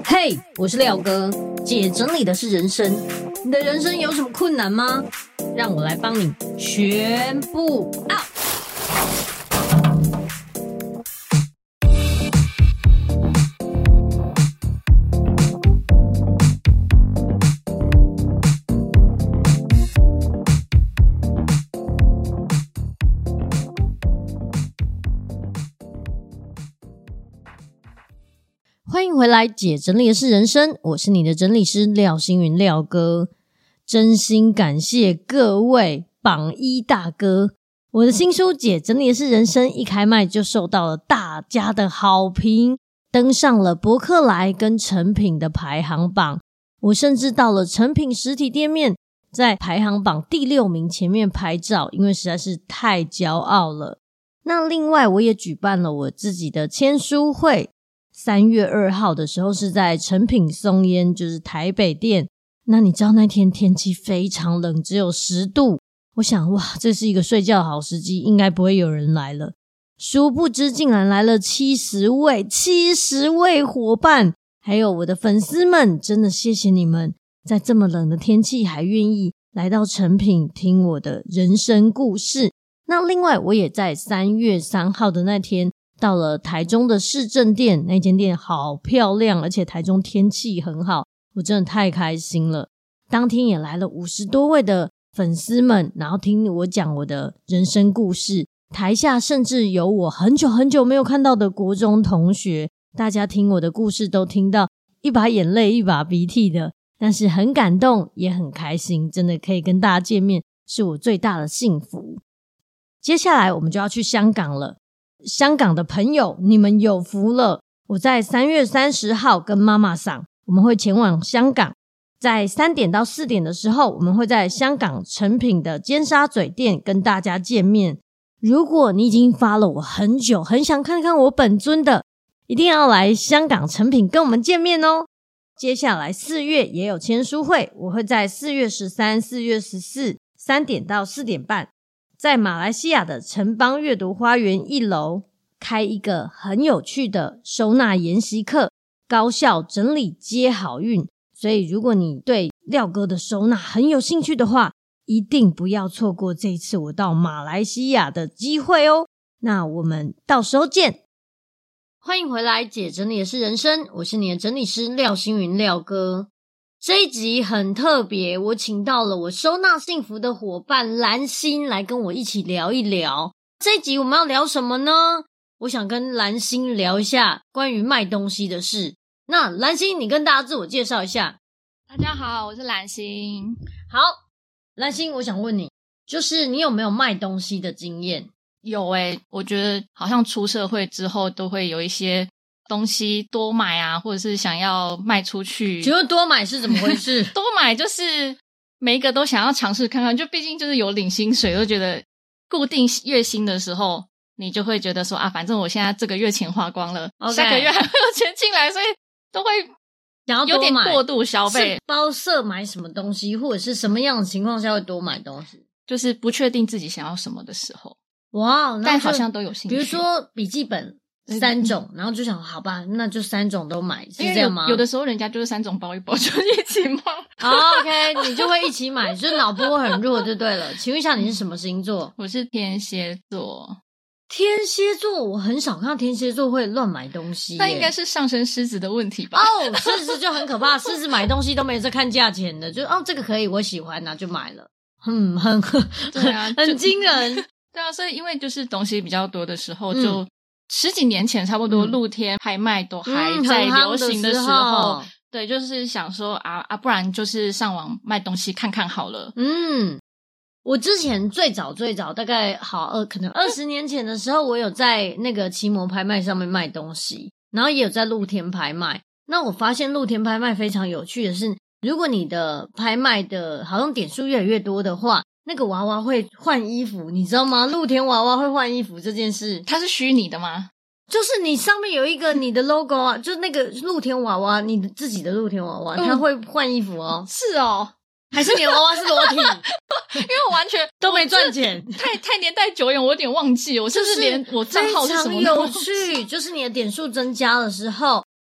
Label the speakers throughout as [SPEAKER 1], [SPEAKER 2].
[SPEAKER 1] 嘿，我是廖哥，姐整理的是人生。你的人生有什么困难吗？让我来帮你全部 out。欢迎回来，姐整理的是人生，我是你的整理师廖星云廖哥。真心感谢各位榜一大哥，我的新书姐整理的是人生一开卖就受到了大家的好评，登上了博客来跟诚品的排行榜，我甚至到了诚品实体店面，在排行榜第6名前面拍照，因为实在是太骄傲了。那另外我也举办了我自己的签书会，3月2号的时候是在诚品松烟，就是台北店。那你知道那天天气非常冷，只有10度，我想哇，这是一个睡觉的好时机，应该不会有人来了。殊不知竟然来了70位伙伴，还有我的粉丝们，真的谢谢你们，在这么冷的天气还愿意来到诚品听我的人生故事。那另外我也在3月3号的那天到了台中的市政店，那间店好漂亮，而且台中天气很好，我真的太开心了。当天也来了50多位的粉丝们，然后听我讲我的人生故事，台下甚至有我很久没有看到的国中同学，大家听我的故事都听到一把眼泪一把鼻涕的，但是很感动也很开心，真的可以跟大家见面是我最大的幸福。接下来我们就要去香港了，香港的朋友你们有福了，我在3月30号跟妈妈桑我们会前往香港，在3点到4点的时候我们会在香港诚品的尖沙咀店跟大家见面。如果你已经follow我很久，很想看看我本尊的，一定要来香港诚品跟我们见面哦。接下来4月也有签书会，我会在4月13、4月14 3点到4点半在马来西亚的城邦阅读花园1楼开一个很有趣的收纳研习课，高效整理接好运。所以如果你对廖哥的收纳很有兴趣的话，一定不要错过这一次我到马来西亚的机会哦。那我们到时候见。欢迎回来，姐整理的是人生，我是你的整理师廖星云廖哥。这一集很特别，我请到了我收纳幸福的伙伴蓝心来跟我一起聊一聊。这一集我们要聊什么呢？我想跟蓝心聊一下关于卖东西的事。那蓝心，你跟大家自我介绍一下。
[SPEAKER 2] 大家好，我是蓝心。
[SPEAKER 1] 好，蓝心，我想问你，就是你有没有卖东西的经验？
[SPEAKER 2] 有我觉得好像出社会之后都会有一些东西多买啊，或者是想要卖出去。
[SPEAKER 1] 请问多买是怎么回事？
[SPEAKER 2] 多买就是每一个都想要尝试看看，就毕竟就是有领薪水，都觉得固定月薪的时候，你就会觉得说啊，反正我现在这个月钱花光了， 下个月还会有钱进来，所以都会有点过度消费。
[SPEAKER 1] 是包色买什么东西，或者是什么样的情况下会多买东西？
[SPEAKER 2] 就是不确定自己想要什么的时候。
[SPEAKER 1] 哇，
[SPEAKER 2] 但好像都有兴趣。
[SPEAKER 1] 比如说笔记本3种，然后就想好吧，那就3种都买，是这样吗？
[SPEAKER 2] 有的时候人家就是3种包一包就一起买。
[SPEAKER 1] OK， 你就会一起买，就是脑波很弱就对了。请问一下你是什么星座？
[SPEAKER 2] 我是天蝎座。
[SPEAKER 1] 天蝎座，我很少看到天蝎座会乱买东西。
[SPEAKER 2] 那应该是上升狮子的问题吧？
[SPEAKER 1] 哦，狮子就很可怕，狮子买东西都没有在看价钱的，就这个可以，我喜欢，那就买了。
[SPEAKER 2] 对啊，
[SPEAKER 1] 很惊人。
[SPEAKER 2] 对啊，所以因为就是东西比较多的时候，就10几年前差不多露天拍卖都还在流行的时候，对，就是想说不然就是上网卖东西看看好了。
[SPEAKER 1] 我之前最早大概可能20年前的时候，我有在那个奇摩拍卖上面卖东西，然后也有在露天拍卖。那我发现露天拍卖非常有趣的是，如果你的拍卖的好像点数越来越多的话，那个娃娃会换衣服，你知道吗？露天娃娃会换衣服这件事，
[SPEAKER 2] 它是虚拟的吗？
[SPEAKER 1] 就是你上面有一个你的 logo 啊，就是那个露天娃娃，你的自己的露天娃娃，它会换衣服哦。
[SPEAKER 2] 是哦，
[SPEAKER 1] 还是你的娃娃是裸体？
[SPEAKER 2] 因为我完全
[SPEAKER 1] 都没赚钱，
[SPEAKER 2] 太年代久远，我有点忘记，我甚至连我账号是什么都忘记。
[SPEAKER 1] 非常有趣，就是你的点数增加的时候，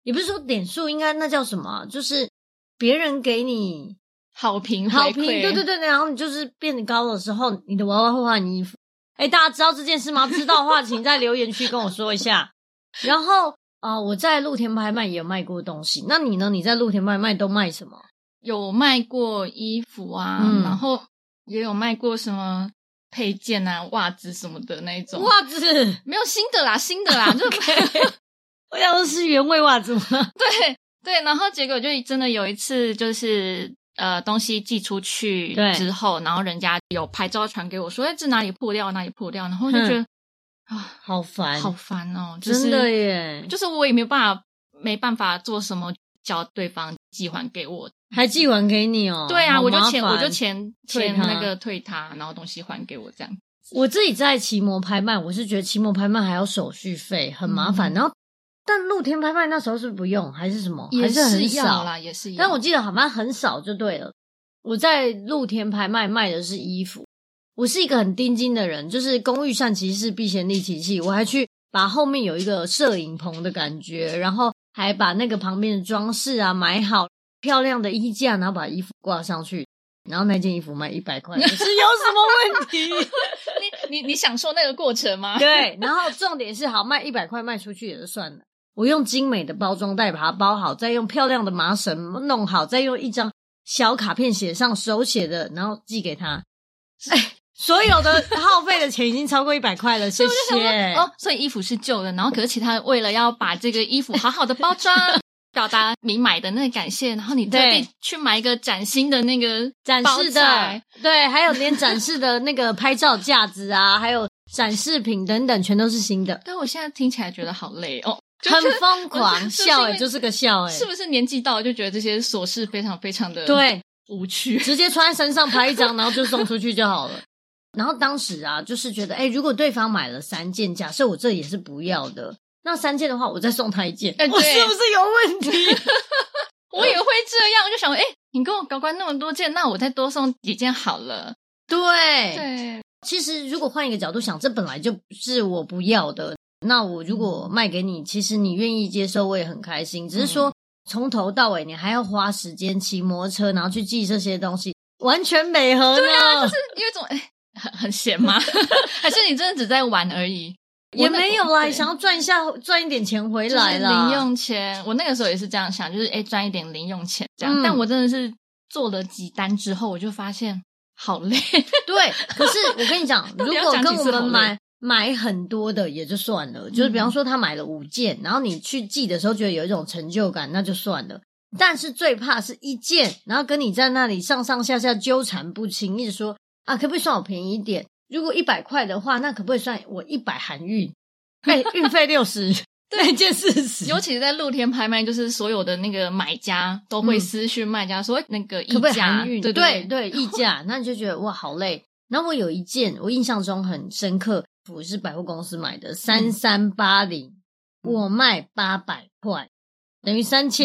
[SPEAKER 1] 也不是说点数，应该那叫什么，就是别人给你
[SPEAKER 2] 好评，
[SPEAKER 1] 对对对，然后你就是变得高的时候，你的娃娃会换衣服。大家知道这件事吗？不知道的话，请在留言区跟我说一下。然后我在露天拍卖也有卖过东西。那你呢？你在露天拍卖都卖什么？
[SPEAKER 2] 有卖过衣服啊，然后也有卖过什么配件啊、袜子什么的那种。
[SPEAKER 1] 袜子
[SPEAKER 2] 没有新的啦，就
[SPEAKER 1] 我想说是原味袜子吗？
[SPEAKER 2] 对，然后结果就真的有一次就是东西寄出去之后，然后人家有拍照传给我说这哪里破掉，然后我就觉得
[SPEAKER 1] 好烦
[SPEAKER 2] 哦，
[SPEAKER 1] 真的耶，
[SPEAKER 2] 就是我也没办法做什么叫对方寄还给我，
[SPEAKER 1] 还寄还给你哦。
[SPEAKER 2] 对啊，我就钱那个退他，然后东西还给我这样。
[SPEAKER 1] 我自己在奇摩拍卖，我是觉得奇摩拍卖还要手续费，很麻烦。然后但露天拍卖那时候是不用还是什么？还是很少
[SPEAKER 2] 啦，也是要。
[SPEAKER 1] 但我记得好像很少就对了。我在露天拍卖卖的是衣服。我是一个很盯紧的人，就是工欲善其事必先利其器。我还去把后面有一个摄影棚的感觉，然后还把那个旁边的装饰买好，漂亮的衣架，然后把衣服挂上去，然后那件衣服卖100块，是有什么问题？
[SPEAKER 2] 你享受那个过程吗？
[SPEAKER 1] 对，然后重点是好卖100块卖出去也就算了，我用精美的包装袋把它包好，再用漂亮的麻绳弄好，再用一张小卡片写上手写的，然后寄给他。所有的耗费的钱已经超过100块了，谢谢。
[SPEAKER 2] 所以衣服是旧的，然后可是其他为了要把这个衣服好好的包装，表达你买的那个感谢，然后你特地去买一个崭新的那个
[SPEAKER 1] 展示的，对，还有连展示的那个拍照架子啊，还有展示品等等，全都是新的。
[SPEAKER 2] 但我现在听起来觉得好累哦，
[SPEAKER 1] 很疯狂，笑就是个笑
[SPEAKER 2] 是不是年纪到了就觉得这些琐事非常非常的
[SPEAKER 1] 对
[SPEAKER 2] 无趣，
[SPEAKER 1] 直接穿在身上拍一张，然后就送出去就好了。然后当时就是觉得如果对方买了3件，假设我这也是不要的，那3件的话我再送他1件，我是不是有问题？
[SPEAKER 2] 我也会这样，我就想你跟我搞关那么多件，那我再多送几件好了。
[SPEAKER 1] 对，其实如果换一个角度想，这本来就是我不要的，那我如果卖给你，其实你愿意接受我也很开心，只是说从头到尾你还要花时间骑摩托车然后去寄这些东西，完全美合呢。
[SPEAKER 2] 对啊，就是有一种很闲吗？还是你真的只在玩而已？
[SPEAKER 1] 也没有啦，想要赚一点钱回来啦，
[SPEAKER 2] 就是零用钱。我那个时候也是这样想，就是赚一点零用钱这样。但我真的是做了几单之后，我就发现好累。
[SPEAKER 1] 对，可是我跟你讲，如果跟我们买很多的也就算了，就是比方说他买了5件，然后你去寄的时候觉得有一种成就感，那就算了。但是最怕是1件，然后跟你在那里上上下下纠缠不清，一直说可不可以算我便宜一点？如果100块的话，那可不可以算我100含运？运费60，那件40。
[SPEAKER 2] 尤其是在露天拍卖，就是所有的那个买家都会私讯卖家说那个溢价，
[SPEAKER 1] 可不可以含运？
[SPEAKER 2] 对，
[SPEAKER 1] 溢价，那你就觉得哇好累。然后我有一件我印象中很深刻，我是百货公司买的3380，我卖800块，等于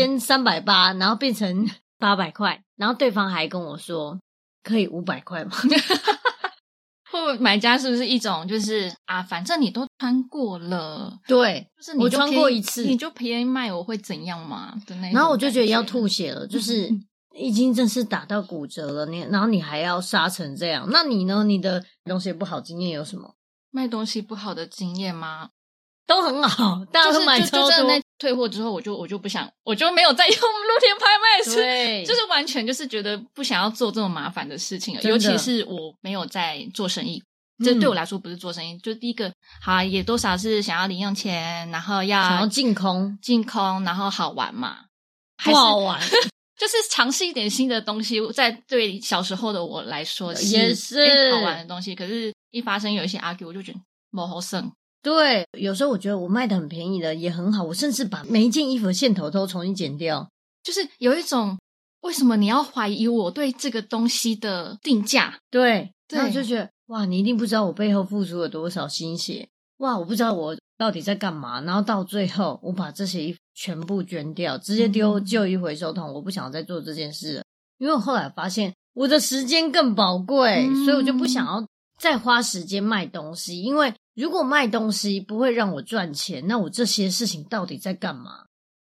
[SPEAKER 1] 3380，然后变成800块，然后对方还跟我说可以500块吗？
[SPEAKER 2] 或买家是不是一种就是反正你都穿过了，
[SPEAKER 1] 对，
[SPEAKER 2] 就是你
[SPEAKER 1] 我穿过一次，
[SPEAKER 2] 你就便宜卖我会怎样嘛的那种。
[SPEAKER 1] 然后我就觉得要吐血了，就是已经真是打到骨折了，然后你还要杀成这样。那你呢？你的东西不好经验有什么？
[SPEAKER 2] 卖东西不好的经验吗？
[SPEAKER 1] 都很好，大家都买超多。
[SPEAKER 2] 就真的退货之后，我就不想，我就没有再用露天拍卖，
[SPEAKER 1] 对，
[SPEAKER 2] 就是完全就是觉得不想要做这么麻烦的事情了。尤其是我没有在做生意，这对我来说不是做生意。就第一个，好也多少是想要零用钱，然后
[SPEAKER 1] 想要净空，
[SPEAKER 2] 然后好玩嘛，
[SPEAKER 1] 不好玩。
[SPEAKER 2] 就是尝试一点新的东西，在对小时候的我来说
[SPEAKER 1] 也是
[SPEAKER 2] 好玩的东西。可是，一发生有一些argue，我就觉得没好胜。
[SPEAKER 1] 对，有时候我觉得我卖的很便宜的也很好，我甚至把每一件衣服的线头都重新剪掉。
[SPEAKER 2] 就是有一种为什么你要怀疑我对这个东西的定价？
[SPEAKER 1] 对，然后就觉得哇，你一定不知道我背后付出了多少心血。哇，我不知道我到底在干嘛。然后到最后，我把这些衣服全部捐掉，直接丢旧衣回收桶。我不想再做这件事了，因为我后来发现我的时间更宝贵，所以我就不想要再花时间卖东西。因为如果卖东西不会让我赚钱，那我这些事情到底在干嘛？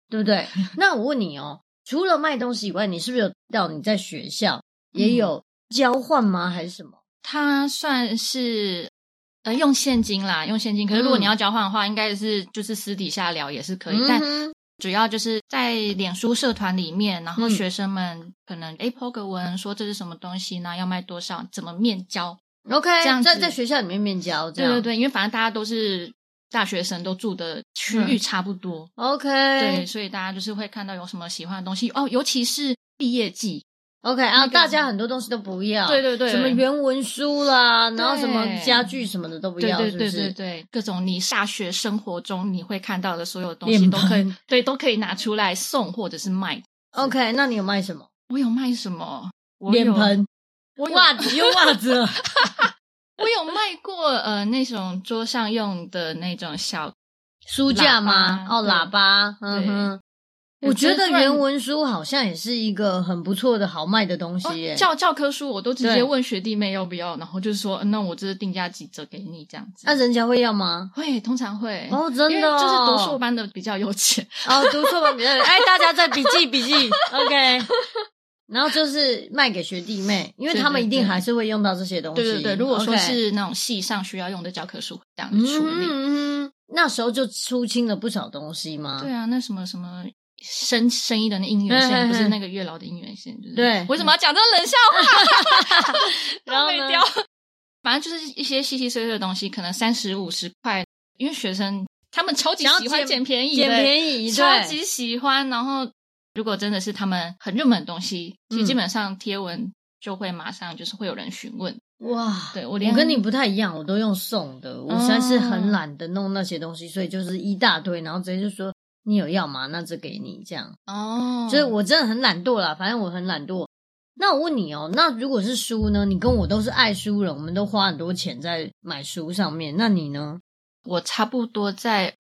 [SPEAKER 1] 对不对？那我问你哦，除了卖东西以外，你是不是有到你在学校也有交换吗？还是什么？
[SPEAKER 2] 它算是用现金啦，用现金。可是如果你要交换的话，应该是就是私底下聊也是可以，但主要就是在脸书社团里面，然后学生们可能po 个文说这是什么东西呢，要卖多少，怎么面交。
[SPEAKER 1] OK，
[SPEAKER 2] 这样子
[SPEAKER 1] 在学校里面面交，这样
[SPEAKER 2] 对对对，因为反正大家都是大学生，都住的区域差不多。
[SPEAKER 1] OK，
[SPEAKER 2] 对，所以大家就是会看到有什么喜欢的东西哦，尤其是毕业季。
[SPEAKER 1] OK 啊，大家很多东西都不要，
[SPEAKER 2] 对对对，
[SPEAKER 1] 什么原文书啦，然后什么家具什么的都不要，
[SPEAKER 2] 对对对对对，各种你大学生活中你会看到的所有东西都可以，对，都可以拿出来送或者是卖。
[SPEAKER 1] OK， 那你有卖什么？
[SPEAKER 2] 我有卖什么？
[SPEAKER 1] 脸盆、袜子，用袜子了。
[SPEAKER 2] 我有卖过那种桌上用的那种小
[SPEAKER 1] 书架吗？哦，喇叭，嗯哼。我觉得原文书好像也是一个很不错的好卖的东西耶。
[SPEAKER 2] 教科书我都直接问学弟妹要不要，然后就是说那我这是定价几折给你这样子。
[SPEAKER 1] 那人家会要吗？
[SPEAKER 2] 会，通常会。
[SPEAKER 1] 哦，真的
[SPEAKER 2] 因为就是读硕班的比较有钱。
[SPEAKER 1] 哦，读硕班比较有钱。大家在笔记OK。然后就是卖给学弟妹，因为他们一定还是会用到这些东西。
[SPEAKER 2] 对对对，如果说是那种系上需要用的教科书，这样处理。
[SPEAKER 1] 那时候就出清了不少东西吗？
[SPEAKER 2] 对啊，那什么生意的那姻缘线，不是那个月老的姻缘线，就是对。为什么要讲这个冷笑话？
[SPEAKER 1] 然后呢？
[SPEAKER 2] 反正就是一些细细碎碎的东西，可能30-50块，因为学生他们超级喜欢捡便宜，超级喜欢。然后如果真的是他们很热门的东西，其实基本上贴文就会马上就是会有人询问。
[SPEAKER 1] 哇，对，我跟你不太一样，我都用送的，我实在是很懒得弄那些东西，所以就是一大堆，然后直接就说你有要吗？那这给你这样。所以我真的很懒惰啦，反正我很懒惰。那我问你哦，那如果是书呢？你跟我都是爱书人，我们都花很多钱在买书上面，那你呢？
[SPEAKER 2] 我差不多在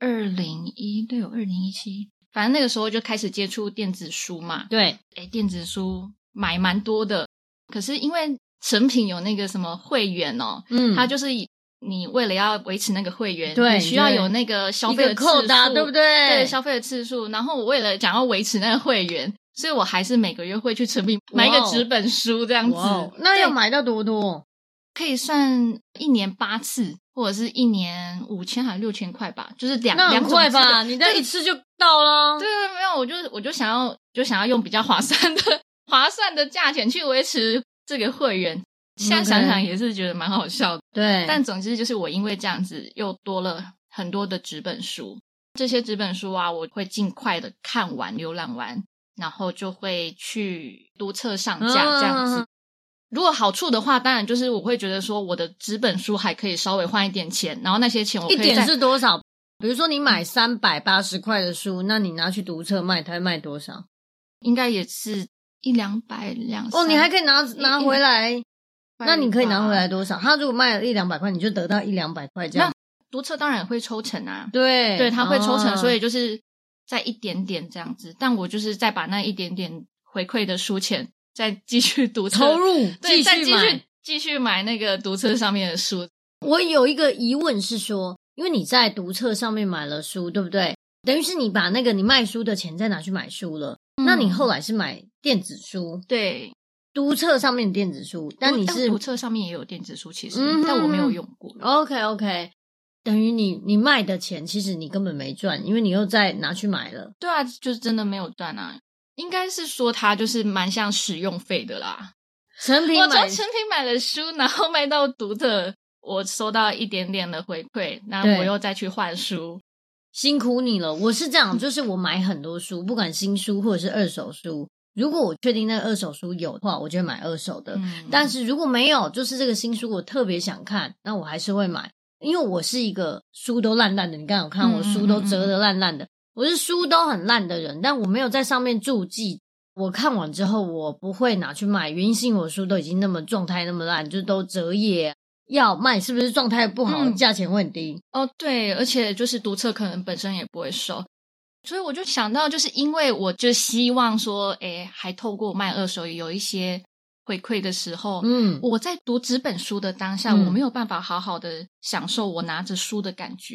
[SPEAKER 2] 2016、2017，反正那个时候就开始接触电子书嘛。
[SPEAKER 1] 对，
[SPEAKER 2] 电子书买蛮多的，可是因为成品有那个什么会员哦，它就是你为了要维持那个会员，
[SPEAKER 1] 对，
[SPEAKER 2] 你需要有那个消费的次数，
[SPEAKER 1] 对不对？
[SPEAKER 2] 对，消费的次数。然后我为了想要维持那个会员，所以我还是每个月会去成品买一个纸本书这样子。
[SPEAKER 1] 那要买到多？
[SPEAKER 2] 可以算1年8次，或者是1年5000还是6000块吧，就是两种
[SPEAKER 1] 块吧，你这一次就到了。
[SPEAKER 2] 对，没有，我就想要用比较划算的价钱去维持这个会员。现在想想也是觉得蛮好笑的。
[SPEAKER 1] 对，
[SPEAKER 2] 但总之就是我因为这样子又多了很多的纸本书，这些纸本书啊，我会尽快的看完浏览完，然后就会去读册上架这样子。如果好处的话，当然就是我会觉得说我的纸本书还可以稍微换一点钱，然后那些钱我可以
[SPEAKER 1] 一点是多少？比如说你买380块的书，那你拿去读册卖，它会卖多少？
[SPEAKER 2] 应该也是100-200、200-300。
[SPEAKER 1] 你还可以拿回来。那你可以拿回来多少？他如果卖了100-200块，你就得到100-200块这样。
[SPEAKER 2] 那读册当然也会抽成啊，
[SPEAKER 1] 对，
[SPEAKER 2] 他会抽成，所以就是再一点点这样子。但我就是再把那一点点回馈的书钱再继续读册，
[SPEAKER 1] 投入，
[SPEAKER 2] 对，继续买那个读册上面的书。
[SPEAKER 1] 我有一个疑问是说，因为你在读册上面买了书，对不对？等于是你把那个你卖书的钱再拿去买书了，那你后来是买电子书，
[SPEAKER 2] 对。
[SPEAKER 1] 读册上面的电子书，但你是
[SPEAKER 2] 读册上面也有电子书，其实，但我没有用过。
[SPEAKER 1] OK， 等于你卖的钱，其实你根本没赚，因为你又再拿去买了。
[SPEAKER 2] 对啊，就是真的没有赚啊。应该是说它就是蛮像使用费的啦。我从成品买了书，然后卖到读册，我收到一点点的回馈，那我又再去换书。
[SPEAKER 1] 辛苦你了。我是这样，就是我买很多书，不管新书或者是二手书。如果我确定那个二手书有的话，我就会买二手的。但是如果没有，就是这个新书我特别想看，那我还是会买。因为我是一个书都烂烂的，你刚刚有看我书都折得烂烂的，我是书都很烂的人，但我没有在上面注记。我看完之后我不会拿去卖，原因是我书都已经那么状态那么烂，就都折页，要卖是不是状态不好，价钱会很低？
[SPEAKER 2] 对，而且就是读册可能本身也不会收。所以我就想到，就是因为我就希望说，还透过卖二手有一些回馈的时候，我在读纸本书的当下，我没有办法好好的享受我拿着书的感觉耶。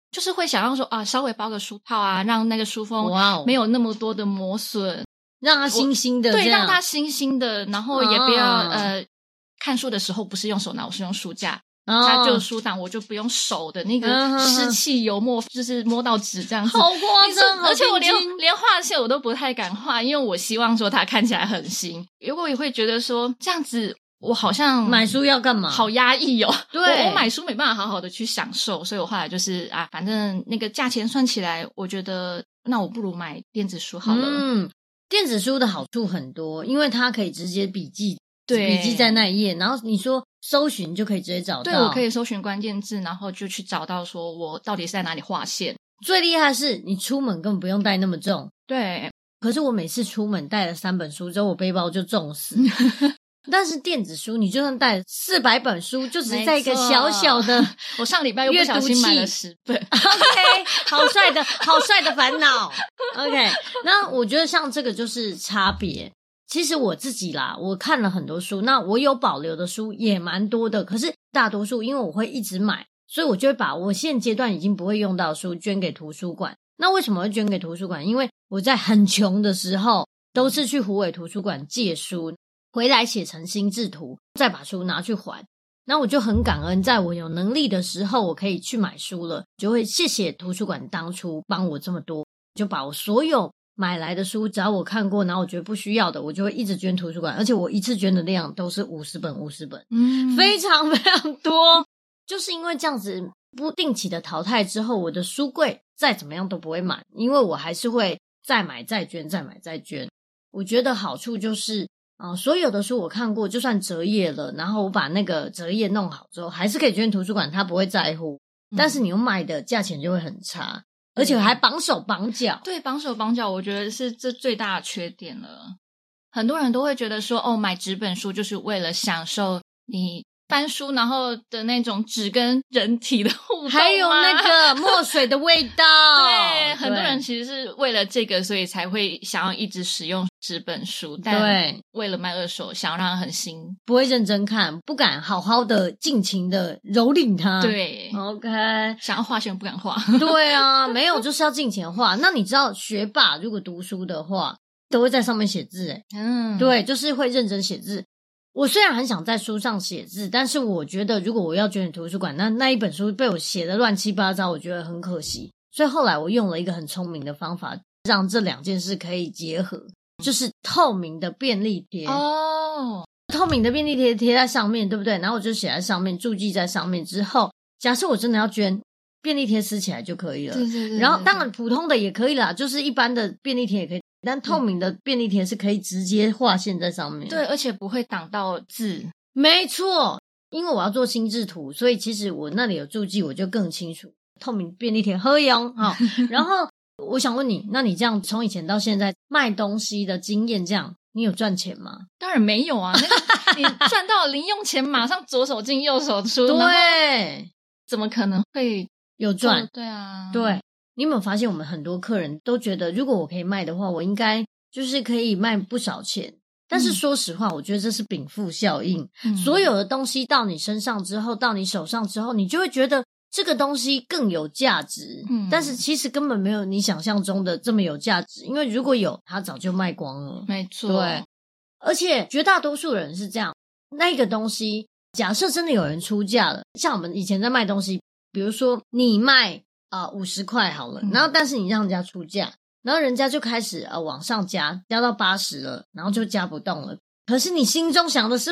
[SPEAKER 2] 就是会想要说啊，稍微包个书套啊，让那个书封没有那么多的磨损，
[SPEAKER 1] 让它新新的，
[SPEAKER 2] 对，让它新新的，然后也不要看书的时候不是用手拿，我是用书架。它就书档，我就不用手的那个湿气油墨，就是摸到纸这样子，
[SPEAKER 1] 好夸张，
[SPEAKER 2] 而且我连画线我都不太敢画，因为我希望说它看起来很新。如果我也会觉得说这样子，我好像
[SPEAKER 1] 买书要干嘛？
[SPEAKER 2] 好压抑哦。
[SPEAKER 1] 对，
[SPEAKER 2] 我买书没办法好好的去享受，所以我后来就是啊，反正那个价钱算起来，我觉得那我不如买电子书好了。
[SPEAKER 1] 电子书的好处很多，因为它可以直接笔记在那一页，然后你说搜寻就可以直接找到。
[SPEAKER 2] 对，我可以搜寻关键字，然后就去找到说我到底是在哪里划线。
[SPEAKER 1] 最厉害是你出门根本不用带那么重。
[SPEAKER 2] 对，
[SPEAKER 1] 可是我每次出门带了3本书之后，我背包就重死。但是电子书你就算带400本书，就只是在一个小小的
[SPEAKER 2] 我上礼拜又不小心买了10本。
[SPEAKER 1] OK， 好帅的烦恼。OK， 那我觉得像这个就是差别。其实我自己啦，我看了很多书，那我有保留的书也蛮多的，可是大多数因为我会一直买，所以我就会把我现阶段已经不会用到的书捐给图书馆。那为什么会捐给图书馆？因为我在很穷的时候都是去虎尾图书馆借书，回来写成心智图，再把书拿去还。那我就很感恩，在我有能力的时候我可以去买书了，就会谢谢图书馆当初帮我这么多，就把我所有买来的书，只要我看过然后我觉得不需要的，我就会一直捐图书馆，而且我一次捐的量都是50本，非常非常多。就是因为这样子不定期的淘汰之后，我的书柜再怎么样都不会满，因为我还是会再买再捐，再买再捐。我觉得好处就是所有的书我看过，就算折页了，然后我把那个折页弄好之后还是可以捐图书馆，他不会在乎。但是你用卖的价钱就会很差，而且还绑手绑脚。
[SPEAKER 2] 对，绑手绑脚我觉得是这最大的缺点了。很多人都会觉得说买纸本书就是为了享受你翻书然后的那种纸跟人体的互动，
[SPEAKER 1] 还有那个墨水的味道。
[SPEAKER 2] 对，很多人其实是为了这个所以才会想要一直使用纸本书，但为了卖二手想要让它很新，
[SPEAKER 1] 不会认真看，不敢好好的尽情的蹂躏它。
[SPEAKER 2] 对
[SPEAKER 1] OK，
[SPEAKER 2] 想要画线不敢画。
[SPEAKER 1] 对啊，没有就是要尽情画。那你知道学霸如果读书的话都会在上面写字对，就是会认真写字。我虽然很想在书上写字，但是我觉得如果我要捐给图书馆，那一本书被我写的乱七八糟，我觉得很可惜。所以后来我用了一个很聪明的方法，让这2件事可以结合，就是透明的便利贴。透明的便利贴贴在上面，对不对？然后我就写在上面，注记在上面之后，假设我真的要捐，便利贴撕起来就可以了。
[SPEAKER 2] 对。
[SPEAKER 1] 然后当然普通的也可以啦，就是一般的便利贴也可以，但透明的便利贴是可以直接画线在上面。
[SPEAKER 2] 对，而且不会挡到字。
[SPEAKER 1] 没错，因为我要做心智图，所以其实我那里有注记，我就更清楚。透明便利贴喝用然后我想问你，那你这样从以前到现在卖东西的经验，这样你有赚钱吗？
[SPEAKER 2] 当然没有啊，那个你赚到零用钱马上左手进右手出。
[SPEAKER 1] 对，
[SPEAKER 2] 怎么可能会
[SPEAKER 1] 有赚？
[SPEAKER 2] 对啊，
[SPEAKER 1] 对。你有没有发现我们很多客人都觉得如果我可以卖的话，我应该就是可以卖不少钱。但是说实话，我觉得这是禀赋效应。所有的东西到你身上之后，到你手上之后，你就会觉得这个东西更有价值。但是其实根本没有你想象中的这么有价值，因为如果有，它早就卖光了。
[SPEAKER 2] 没错。
[SPEAKER 1] 对，而且绝大多数人是这样，那个东西假设真的有人出价了，像我们以前在卖东西，比如说你卖50块好了，然后但是你让人家出价，然后人家就开始往上加到80了，然后就加不动了。可是你心中想的是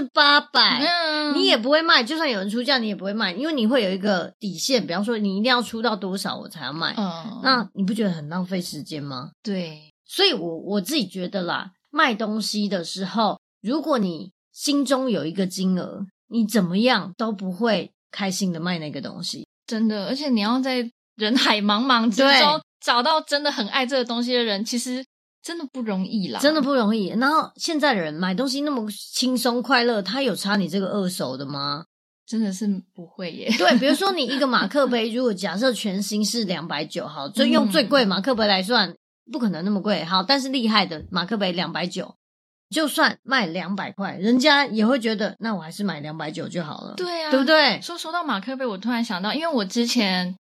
[SPEAKER 1] 800，你也不会卖，就算有人出价你也不会卖，因为你会有一个底线，比方说你一定要出到多少我才要卖。那你不觉得很浪费时间吗？
[SPEAKER 2] 对，
[SPEAKER 1] 所以我自己觉得啦，卖东西的时候，如果你心中有一个金额，你怎么样都不会开心的卖那个东西。
[SPEAKER 2] 真的，而且你要在人海茫茫之中找到真的很爱这个东西的人，其实真的不容易啦，
[SPEAKER 1] 真的不容易。然后现在的人买东西那么轻松快乐，他有差你这个二手的吗？
[SPEAKER 2] 真的是不会耶。
[SPEAKER 1] 对，比如说你一个马克杯，如果假设全新是290，好，就用最贵马克杯来算，不可能那么贵。好，但是厉害的马克杯290，就算卖200块，人家也会觉得那我还是买290就好了。
[SPEAKER 2] 对啊，
[SPEAKER 1] 对不对？
[SPEAKER 2] 说到马克杯，我突然想到，因为我之前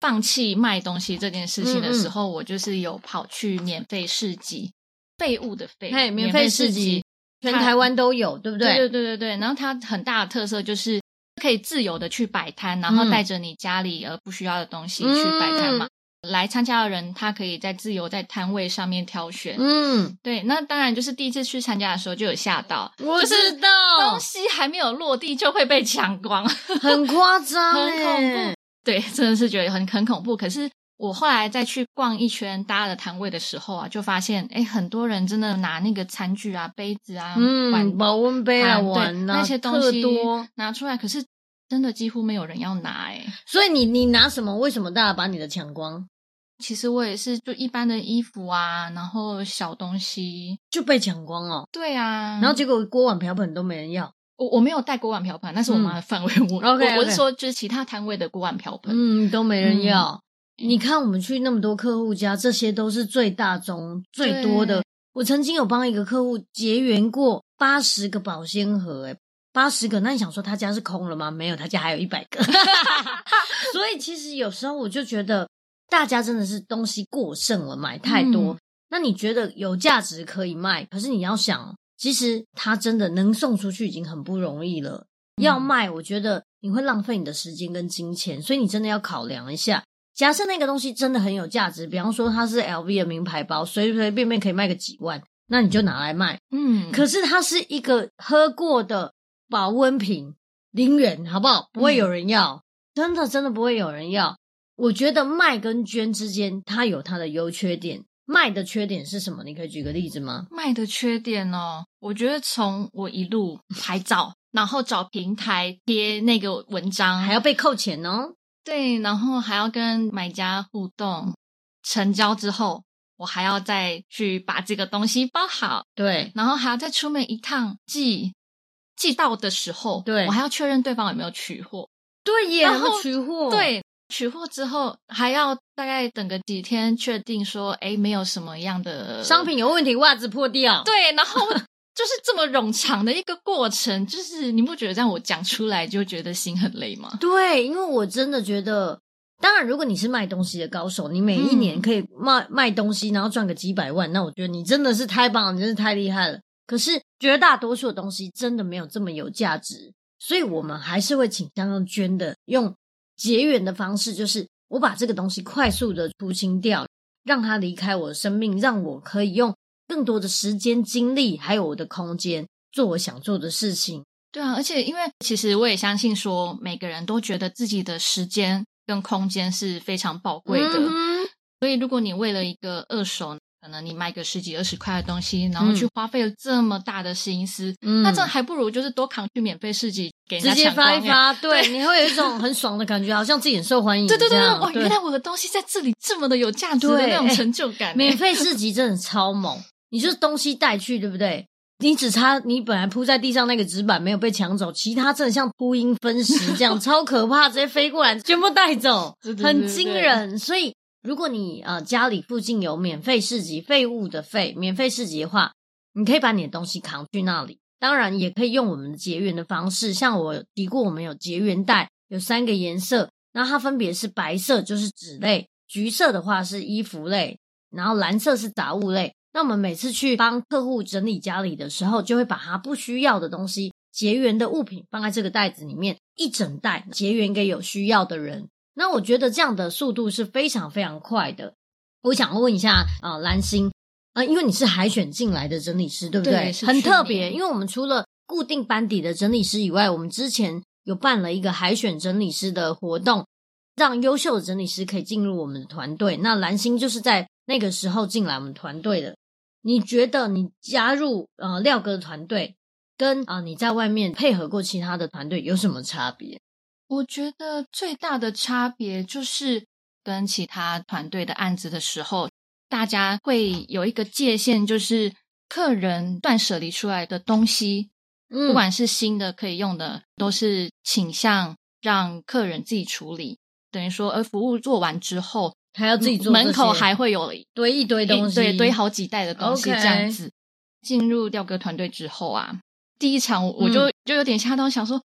[SPEAKER 2] 放弃卖东西这件事情的时候，我就是有跑去免费市集，废物的废，
[SPEAKER 1] 免费市集全台湾都有，对不对？
[SPEAKER 2] 对对对对对。然后它很大的特色就是可以自由的去摆摊，然后带着你家里不需要的东西去摆摊嘛。来参加的人他可以在自由在摊位上面挑选。对，那当然就是第一次去参加的时候就有吓到，
[SPEAKER 1] 我知道，
[SPEAKER 2] 就是东西还没有落地就会被抢光，
[SPEAKER 1] 很夸张，
[SPEAKER 2] 很恐怖。对，真的是觉得很恐怖。可是我后来再去逛一圈大家的摊位的时候啊，就发现很多人真的拿那个餐具啊、杯子啊、
[SPEAKER 1] 保温杯啊、碗啊
[SPEAKER 2] 那些东西多拿出来，可是真的几乎没有人要拿。
[SPEAKER 1] 所以你拿什么？为什么大家把你的抢光？
[SPEAKER 2] 其实我也是，就一般的衣服啊，然后小东西
[SPEAKER 1] 就被抢光哦。
[SPEAKER 2] 对啊，
[SPEAKER 1] 然后结果锅碗瓢盆都没人要。
[SPEAKER 2] 我没有带锅碗瓢盆，那是我妈的范围。我是说，就是其他摊位的锅碗瓢盆，
[SPEAKER 1] 都没人要。你看我们去那么多客户家，这些都是最大宗最多的。我曾经有帮一个客户结缘过80个保鲜盒，80个。那你想说他家是空了吗？没有，他家还有100个。所以其实有时候我就觉得大家真的是东西过剩了，买太多。那你觉得有价值可以卖，可是你要想，其实它真的能送出去已经很不容易了。要卖，我觉得你会浪费你的时间跟金钱，所以你真的要考量一下。假设那个东西真的很有价值，比方说它是 LV 的名牌包，随随便便可以卖个几万，那你就拿来卖。可是它是一个喝过的保温瓶，0元，好不好？不会有人要，真的不会有人要。我觉得卖跟捐之间，它有它的优缺点。卖的缺点是什么？你可以举个例子吗？
[SPEAKER 2] 卖的缺点我觉得从我一路拍照，然后找平台贴那个文章，
[SPEAKER 1] 还要被扣钱哦。
[SPEAKER 2] 对，然后还要跟买家互动，成交之后我还要再去把这个东西包好，
[SPEAKER 1] 对，
[SPEAKER 2] 然后还要再出门一趟寄到的时候，
[SPEAKER 1] 对，
[SPEAKER 2] 我还要确认对方有没有取货。
[SPEAKER 1] 对耶，然后取货，
[SPEAKER 2] 对，取货之后还要大概等个几天，确定说没有什么样的
[SPEAKER 1] 商品有问题，袜子破掉。
[SPEAKER 2] 对，然后就是这么冗长的一个过程，就是你不觉得让我讲出来就觉得心很累吗？
[SPEAKER 1] 对，因为我真的觉得，当然如果你是卖东西的高手，你每一年可以卖东西然后赚个几百万，那我觉得你真的是太棒了，你真是太厉害了。可是绝大多数的东西真的没有这么有价值，所以我们还是会倾向用捐的，用结缘的方式，就是我把这个东西快速的除清掉，让它离开我的生命，让我可以用更多的时间精力还有我的空间做我想做的事情。
[SPEAKER 2] 对啊，而且因为其实我也相信说每个人都觉得自己的时间跟空间是非常宝贵的，所以如果你为了一个二手可能你卖个10几20块的东西，然后去花费了这么大的心思，那这还不如就是多扛去免费市集给人家
[SPEAKER 1] 直接发一发。
[SPEAKER 2] 对，
[SPEAKER 1] 你会有一种很爽的感觉，好像自己很受欢迎。
[SPEAKER 2] 对，原来我的东西在这里这么的有价值的那种成就感。
[SPEAKER 1] 免费市集真的超猛，你就是东西带去，对不对？你只差你本来铺在地上那个纸板没有被抢走，其他真的像秃鹰分食这样超可怕，直接飞过来全部带走，很惊人。所以如果你家里附近有免费市集，废物的废免费市集的话，你可以把你的东西扛去那里。当然也可以用我们的结缘的方式，像我提过我们有结缘袋，有3个颜色，然后它分别是白色就是纸类，橘色的话是衣服类，然后蓝色是杂物类。那我们每次去帮客户整理家里的时候，就会把他不需要的东西结缘的物品放在这个袋子里面，一整袋结缘给有需要的人。那我觉得这样的速度是非常非常快的。我想问一下蓝心因为你是海选进来的整理师，对不对？很特别，因为我们除了固定班底的整理师以外，我们之前有办了一个海选整理师的活动，让优秀的整理师可以进入我们的团队。那蓝心就是在那个时候进来我们团队的。你觉得你加入廖哥的团队跟你在外面配合过其他的团队有什么差别？
[SPEAKER 2] 我觉得最大的差别就是跟其他团队的案子的时候，大家会有一个界限，就是客人断舍离出来的东西，不管是新的可以用的，都是倾向让客人自己处理。等于说服务做完之后
[SPEAKER 1] 还要自己做，
[SPEAKER 2] 门口还会有
[SPEAKER 1] 堆一堆东西，
[SPEAKER 2] 对，堆好几袋的东西这样子。进入廖哥团队之后啊，第一场我就有点吓到，想说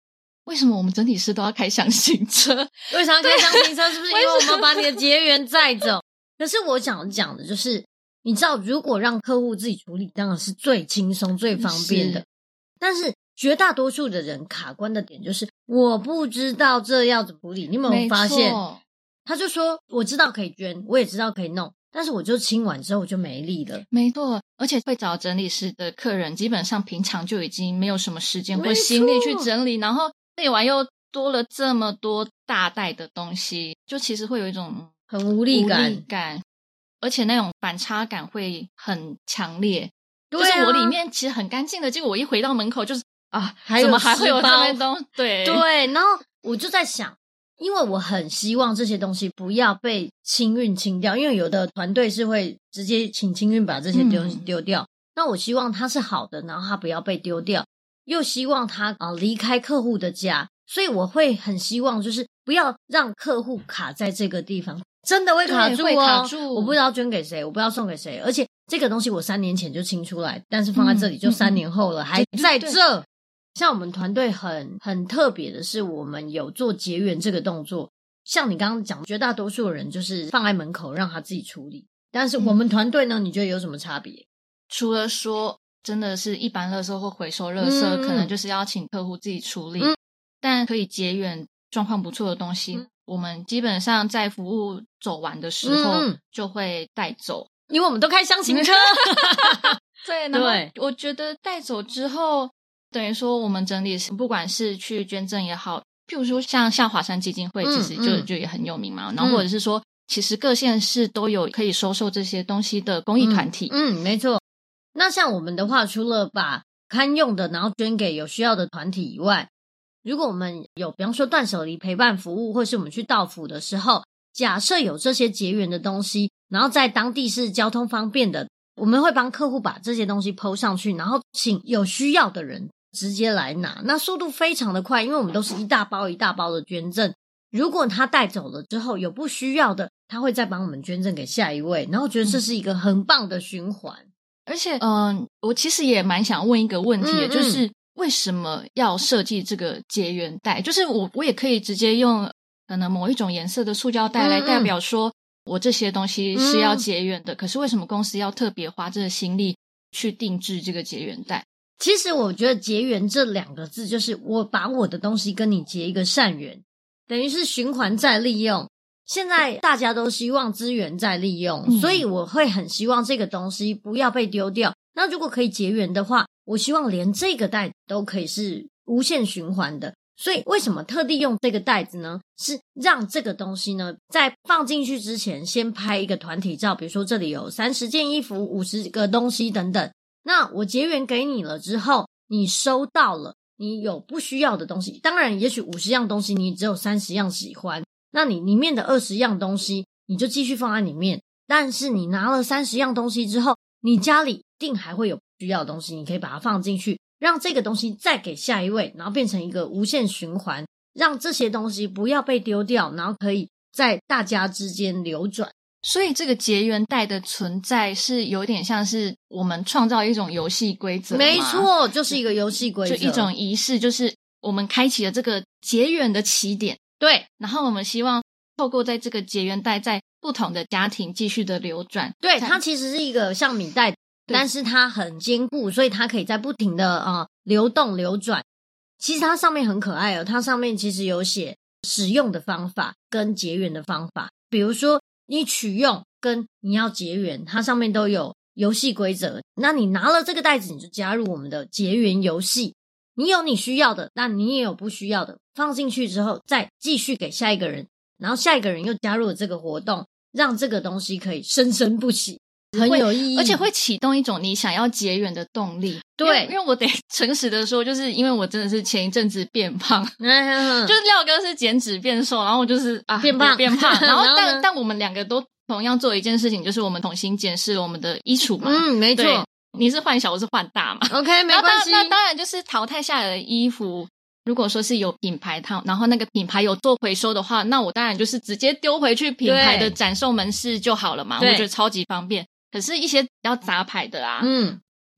[SPEAKER 2] 为什么我们整体师都要开箱型车？
[SPEAKER 1] 为什么要开箱型车？是不是因为我们把你的结缘载走？可是我想讲的就是，你知道，如果让客户自己处理，当然是最轻松、最方便的。但是绝大多数的人卡关的点就是，我不知道这要怎么处理。你有没有发现？他就说，我知道可以捐，我也知道可以弄。但是我就清完之后我就没力了。
[SPEAKER 2] 没错，而且会找整理师的客人基本上平常就已经没有什么时间或心力去整理，然后整理完又多了这么多大袋的东西，就其实会有一种
[SPEAKER 1] 很无力感，
[SPEAKER 2] 而且那种反差感会很强烈。
[SPEAKER 1] 对啊，
[SPEAKER 2] 就是我里面其实很干净的，结果我一回到门口就是
[SPEAKER 1] 怎
[SPEAKER 2] 么还会有这么多？对，
[SPEAKER 1] 然后我就在想，因为我很希望这些东西不要被清运清掉，因为有的团队是会直接请清运把这些东西丢掉，那我希望它是好的，然后它不要被丢掉，又希望它离开客户的家，所以我会很希望就是不要让客户卡在这个地方，真的会卡住
[SPEAKER 2] 会卡住，
[SPEAKER 1] 我不知道捐给谁，我不知道送给谁，而且这个东西我3年前就清出来，但是放在这里就3年后了，还在这。像我们团队很特别的是，我们有做结缘这个动作。像你刚刚讲，绝大多数人就是放在门口让他自己处理，但是我们团队呢，你觉得有什么差别？
[SPEAKER 2] 除了说真的是一般垃圾或回收垃圾，可能就是要请客户自己处理，但可以结缘状况不错的东西，我们基本上在服务走完的时候就会带走，
[SPEAKER 1] 因为我们都开箱型车。
[SPEAKER 2] 对，然后我觉得带走之后，等于说我们整理不管是去捐赠也好，譬如说像华山基金会其实就也很有名嘛，然后或者是说其实各县市都有可以收受这些东西的公益团体。
[SPEAKER 1] 没错。那像我们的话，除了把堪用的然后捐给有需要的团体以外，如果我们有比方说断舍离陪伴服务，或是我们去到府的时候，假设有这些结缘的东西，然后在当地是交通方便的，我们会帮客户把这些东西 po 上去，然后请有需要的人直接来拿，那速度非常的快，因为我们都是一大包一大包的捐赠。如果他带走了之后有不需要的，他会再帮我们捐赠给下一位，然后我觉得这是一个很棒的循环。
[SPEAKER 2] 而且我其实也蛮想问一个问题的，就是为什么要设计这个结缘袋？就是我也可以直接用可能某一种颜色的塑胶袋来代表说我这些东西是要结缘的，可是为什么公司要特别花这个心力去定制这个结缘袋？
[SPEAKER 1] 其实我觉得结缘这2个字就是我把我的东西跟你结一个善缘，等于是循环再利用。现在大家都希望资源再利用，所以我会很希望这个东西不要被丢掉。那如果可以结缘的话，我希望连这个袋子都可以是无限循环的。所以为什么特地用这个袋子呢？是让这个东西呢在放进去之前先拍一个团体照，比如说这里有30件衣服50个东西等等，那我结缘给你了之后，你收到了，你有不需要的东西，当然也许50样东西你只有30样喜欢，那你里面的20样东西你就继续放在里面，但是你拿了30样东西之后，你家里一定还会有需要的东西，你可以把它放进去，让这个东西再给下一位，然后变成一个无限循环，让这些东西不要被丢掉，然后可以在大家之间流转。
[SPEAKER 2] 所以这个结缘袋的存在是有点像是我们创造一种游戏规则吗？
[SPEAKER 1] 没错，就是一个游戏规则，
[SPEAKER 2] 就一种仪式，就是我们开启了这个结缘的起点。
[SPEAKER 1] 对，
[SPEAKER 2] 然后我们希望透过在这个结缘袋在不同的家庭继续的流转。
[SPEAKER 1] 对，它其实是一个像米袋，但是它很坚固，所以它可以在不停的流动流转。其实它上面很可爱哦，它上面其实有写使用的方法跟结缘的方法，比如说你取用跟你要结缘，它上面都有游戏规则。那你拿了这个袋子，你就加入我们的结缘游戏，你有你需要的，那你也有不需要的，放进去之后再继续给下一个人，然后下一个人又加入了这个活动，让这个东西可以生生不息，很有意义，
[SPEAKER 2] 而且会启动一种你想要结缘的动力。
[SPEAKER 1] 对，
[SPEAKER 2] 因为我得诚实的说，就是因为我真的是前一阵子变胖，就是廖哥是减脂变瘦，然后我就是变胖，然后但我们2个都同样做一件事情，就是我们重新检视了我们的衣橱嘛。
[SPEAKER 1] 没错，
[SPEAKER 2] 你是换小，我是换大嘛。
[SPEAKER 1] OK， 没关系。
[SPEAKER 2] 那当然就是淘汰下来的衣服，如果说是有品牌然后那个品牌有做回收的话，那我当然就是直接丢回去品牌的展售门市就好了嘛，我觉得超级方便。可是一些比较杂牌的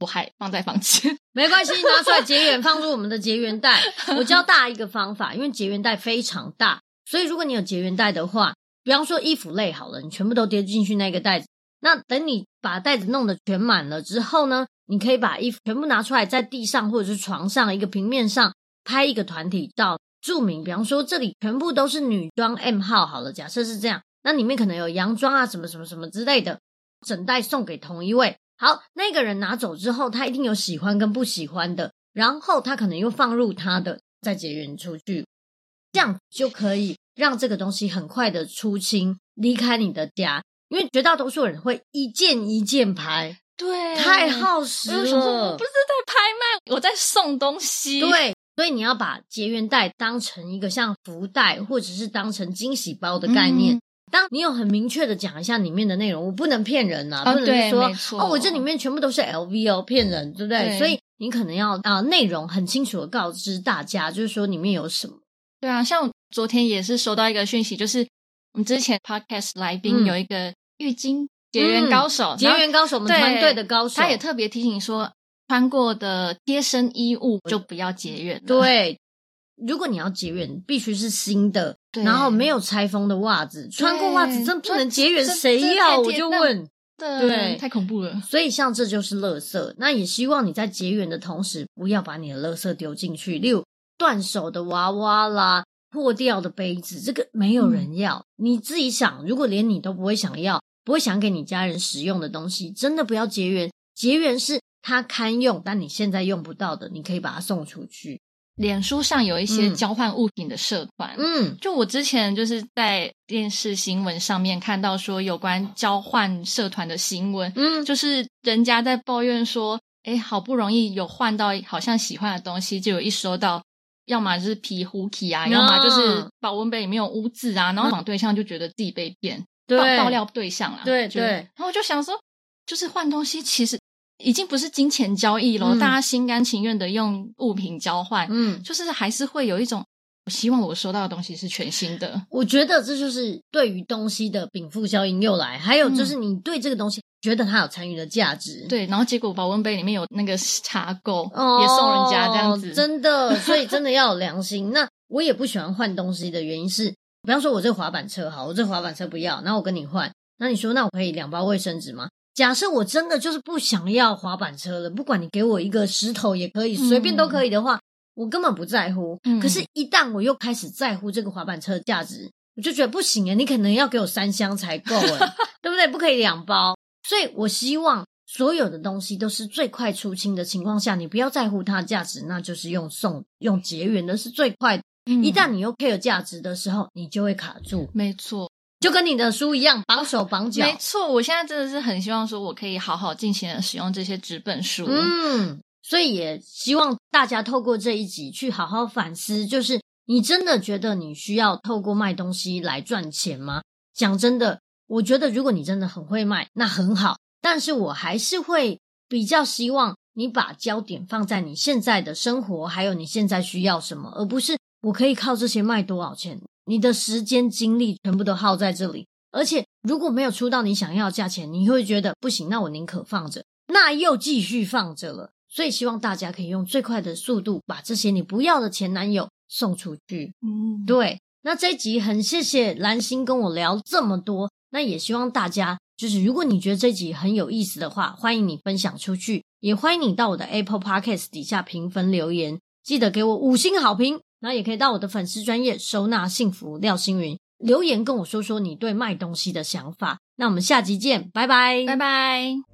[SPEAKER 2] 我还放在房间。
[SPEAKER 1] 没关系，拿出来结缘，放入我们的结缘袋。我教大家一个方法，因为结缘袋非常大，所以如果你有结缘袋的话，比方说衣服类好了，你全部都丢进去那个袋子，那等你把袋子弄得全满了之后呢，你可以把衣服全部拿出来，在地上或者是床上一个平面上拍一个团体照，注明比方说这里全部都是女装 M 号好了，假设是这样，那里面可能有洋装啊什么什么什么之类的，整袋送给同一位。好，那个人拿走之后，他一定有喜欢跟不喜欢的，然后他可能又放入他的，再结缘出去，这样就可以让这个东西很快的出清，离开你的家。因为绝大多数人会一件一件拍，
[SPEAKER 2] 对，
[SPEAKER 1] 太耗时了。
[SPEAKER 2] 我想说我不是在拍卖，我在送东西。
[SPEAKER 1] 对，所以你要把结缘袋当成一个像福袋，或者是当成惊喜包的概念。当你有很明确的讲一下里面的内容，我不能骗人啊，不能说我这里面全部都是 LV 哦，骗人，对不对？对，所以你可能要内容很清楚的告知大家，就是说里面有什么。
[SPEAKER 2] 对啊，像昨天也是收到一个讯息，就是我们之前 podcast 来宾有一个浴巾结缘高手，
[SPEAKER 1] 结缘高手，我们团队的高手，
[SPEAKER 2] 他也特别提醒说，穿过的贴身衣物就不要结缘了。
[SPEAKER 1] 对，如果你要结缘，必须是新的，然后没有拆封的袜子，穿过袜子真不能结缘，谁要？我就问。
[SPEAKER 2] 对，太恐怖了。
[SPEAKER 1] 所以像这就是垃圾，那也希望你在结缘的同时，不要把你的垃圾丢进去，例如断手的娃娃啦，破掉的杯子，这个没有人要。你自己想，如果连你都不会想要，不会想给你家人使用的东西，真的不要结缘。结缘是它堪用，但你现在用不到的，你可以把它送出去。
[SPEAKER 2] 脸书上有一些交换物品的社团，就我之前就是在电视新闻上面看到说有关交换社团的新闻，就是人家在抱怨说，好不容易有换到好像喜欢的东西，就有一收到，要么就是皮糊体啊，要么就是保温杯里面有污渍啊，然后对象就觉得自己被骗，爆料对象啦，
[SPEAKER 1] 对，
[SPEAKER 2] 然后我就想说，就是换东西其实已经不是金钱交易了，大家心甘情愿的用物品交换，就是还是会有一种我希望我收到的东西是全新的。
[SPEAKER 1] 我觉得这就是对于东西的禀赋效应又来，还有就是你对这个东西觉得它有参与的价值，
[SPEAKER 2] 对，然后结果保温杯里面有那个茶垢，也送人家这样子，
[SPEAKER 1] 真的，所以真的要有良心。那我也不喜欢换东西的原因是，比方说我这个滑板车好，我这滑板车不要，然后我跟你换，那你说那我可以2包卫生纸吗？假设我真的就是不想要滑板车了，不管你给我一个石头也可以，随便都可以的话，我根本不在乎。可是一旦我又开始在乎这个滑板车的价值，我就觉得不行你可能要给我3箱才够对不对？不可以2包。所以我希望所有的东西都是最快出清的情况下，你不要在乎它的价值，那就是用结缘的是最快的。一旦你又 care 价值的时候，你就会卡住。
[SPEAKER 2] 没错，
[SPEAKER 1] 就跟你的书一样，绑手绑脚。
[SPEAKER 2] 没错，我现在真的是很希望说我可以好好尽情的使用这些纸本书。
[SPEAKER 1] 所以也希望大家透过这一集去好好反思，就是你真的觉得你需要透过卖东西来赚钱吗？讲真的，我觉得如果你真的很会卖，那很好，但是我还是会比较希望你把焦点放在你现在的生活，还有你现在需要什么，而不是我可以靠这些卖多少钱。你的时间精力全部都耗在这里，而且如果没有出到你想要的价钱，你会觉得不行，那我宁可放着，那又继续放着了。所以希望大家可以用最快的速度把这些你不要的前男友送出去。对，那这一集很谢谢蓝心跟我聊这么多，那也希望大家就是如果你觉得这集很有意思的话，欢迎你分享出去，也欢迎你到我的 Apple Podcast 底下评分留言，记得给我5星好评，然后也可以到我的粉丝专页收纳幸福廖星云留言跟我说说你对卖东西的想法。那我们下集见，拜拜，
[SPEAKER 2] 拜拜。